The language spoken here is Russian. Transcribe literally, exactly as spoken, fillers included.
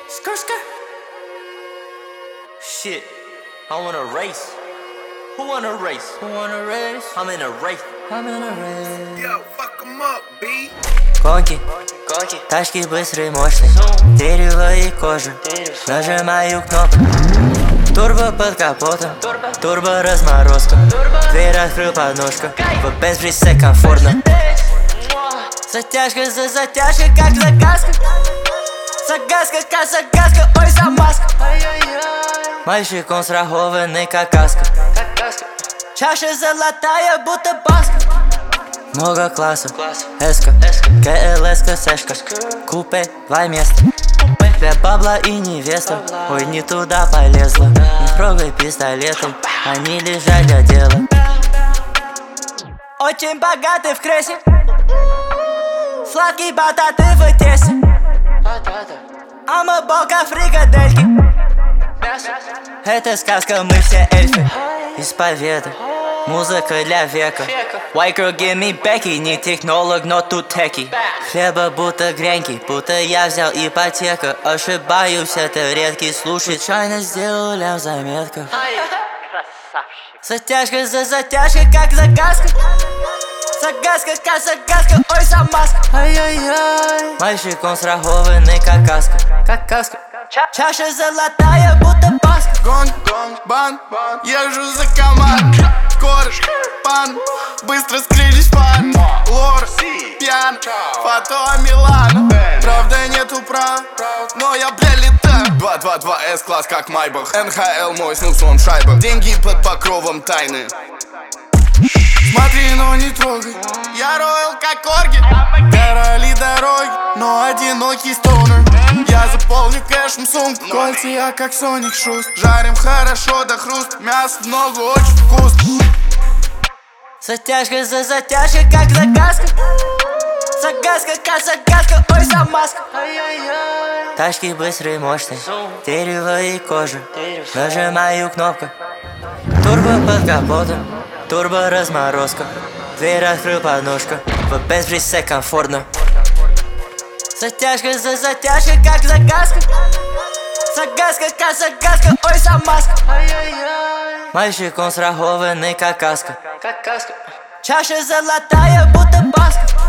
Skr, skr. Shit, I wanna race. Who wanna race? Who wanna race? I'm in a race. I'm in a race. Yo, fuck 'em up, B. Гонки, тачки быстрые, мощные, дерево и кожа. Нажимаю кнопку. Турбо под капотом, турбо разморозка. Дверь открыл подножка, в бенз-фрисе комфортно. Затяжка за затяжкой, как загадка. Загадка, как загадка, ой, замазка. Мальчик, он страхованный, как каска. Чаша золотая, будто баска. Много классов, эска, КЛС-ка, сэшка, купе, два места. Для бабла и невеста, ой, не туда полезла. Не трогай пистолетом, они лежат для дела. Очень богатый в крессе, сладкие бататы в тесте. Ама бока фрикадельки. Это сказка, мы все эльфы. Исповеды, музыка для века. White girl, give me Becky. Не технолог, но тут теки. Хлеба будто гренки, будто я взял ипотека. Ошибаюсь, это редкий случай. Случайно сделал лям в заметках. Затяжка за затяжкой, как загадка. Загадка, как загадка, ой, замазка. Ай-яй-яй. Мальчик, он страхованный, как каска. Как каска. Чаша золотая, будто баска. Гонг, гонг, бан, езжу за команд. Скоро, пан, быстро скрылись фан. Лор, пьян, фото Милана. Правда нету прав, но я, бля, летаю. два два два эс класс, как Майбах. эн ха эл мой, снул слон шайба. Деньги под покровом тайны. Смотри, но не трогай. Я роил как орги. Короли дороги, но одинокий стонер. Я заполню кэшем сумку. Кольца я как Соник Шуст. Жарим хорошо до хруст. Мясо в ногу очень вкусно. Затяжка за затяжкой, как загадка. Загадка, как загадка, ой, замазка. Тачки быстрые, мощные, дерево и кожа. Нажимаю кнопку. Турбо под капотом, турбо разморозка. Дверь открыл подножка, в бенз-фрисе комфортно. Затяжка за затяжкой, как загадка. Загадка, как загадка, ой, замазка. Мальчик, он страхованный, как каска. Как каска. Чаша золотая, будто баска.